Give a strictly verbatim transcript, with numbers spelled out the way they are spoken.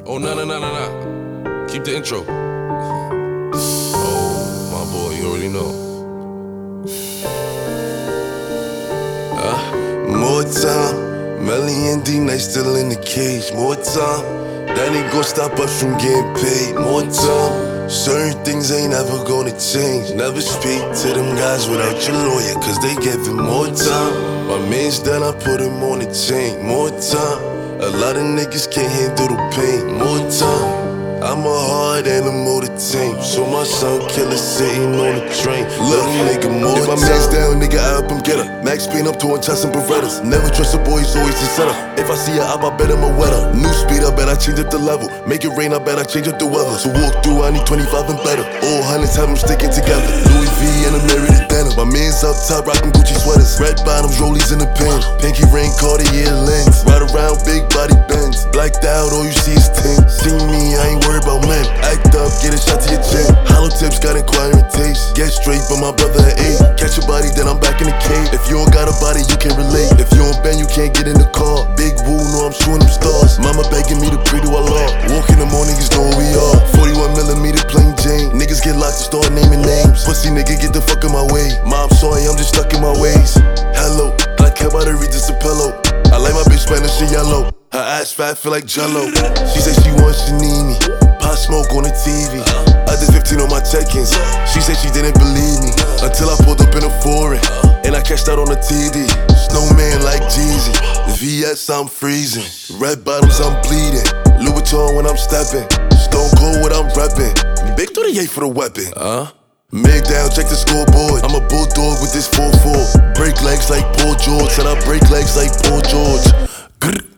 Oh, no, no, no, no, no. Keep the intro. Oh, my boy, you already know. Uh, more time, Melly and D-Night still in the cage. More time, that ain't gon' stop us from getting paid. More time, certain things ain't ever gonna change. Never speak to them guys without your lawyer, cause they giving more time. My man's done, I put him on the chain. More time, a lot of niggas can't handle the pain. More time, I'm a hard animal to tame. So my son killer sitting on the train. Little nigga, more if my time. Man's down, nigga, I help him get her. Max Payne up to one chest and Berettas. Never trust a boy, he's always the setup. If I see her up, I bet I'm a wetter. New speed, I bet I change up the level. Make it rain, I bet I change up the weather. So walk through, I need twenty-five and better. All hundreds have them sticking together. Louis V and a Mary the denim. My man's up top, rocking Gucci sweaters. Red bottoms, rollies in the pen. Pinky ring, Cartier lens. Ride around, big body bends. Blacked out, all you see is tin. See me, I ain't worried about men. Act up, get a shot to your chin. Hollow tips got inquiring taste. Get straight, but my brother at eight. Catch a body, then I'm back in the cave. If you don't got a body, you can't relate. If you don't bend, you can't get in the car. Big woo, know I'm shooting them stars. Mama begging me to pray to Allah. Walk in the morning, niggas know who we are. forty-one millimeter plain Jane. Niggas get locked and start naming names. Pussy nigga, get the fuck in my way. Mom, sorry, I'm just stuck in my ways. Hello, I care about her, read this a pillow. I like my bitch Spanish, she yellow. Her ass fat, feel like jello. She said she wants Shanini. Pot smoke on the T V. I did fifteen on my check-ins. She said she didn't believe me until I pulled up in a foreign and I cashed out on the T D. Snowman like Jeezy. The V S, I'm freezing. Red bottoms, I'm bleeding. Louis Vuitton when I'm stepping. Stone Cold what I'm repping. Big thirty-eight for the weapon. Uh? Mig down, check the scoreboard. I'm a bulldog with this four four. Break legs like Paul George. Said I break legs like Paul George. Grr.